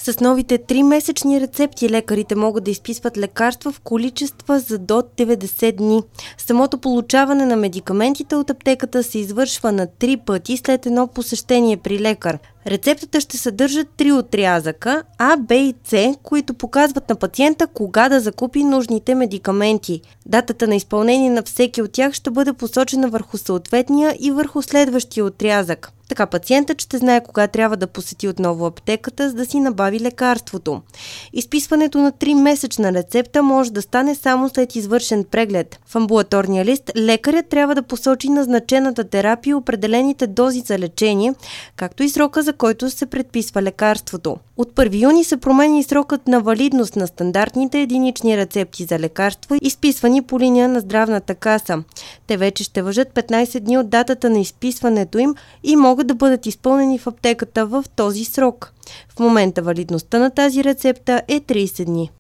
С новите 3-месечни рецепти лекарите могат да изписват лекарства в количества за до 90 дни. Самото получаване на медикаментите от аптеката се извършва на 3 пъти след едно посещение при лекар. Рецептата ще съдържа 3 отрязъка А, Б и С, които показват на пациента кога да закупи нужните медикаменти. Датата на изпълнение на всеки от тях ще бъде посочена върху съответния и върху следващия отрязък. Така пациентът ще знае кога трябва да посети отново аптеката, за да си набави лекарството. Изписването на 3-месечна рецепта може да стане само след извършен преглед. В амбулаторния лист лекарят трябва да посочи назначената терапия и определените дози за лечение, както и срока, за който се предписва лекарството. От 1 юни се променя и срокът на валидност на стандартните единични рецепти за лекарства, изписвани по линия на Здравната каса. Те вече ще важат 15 дни от датата на изписването им и могат да бъдат изпълнени в аптеката в този срок. В момента валидността на тази рецепта е 30 дни.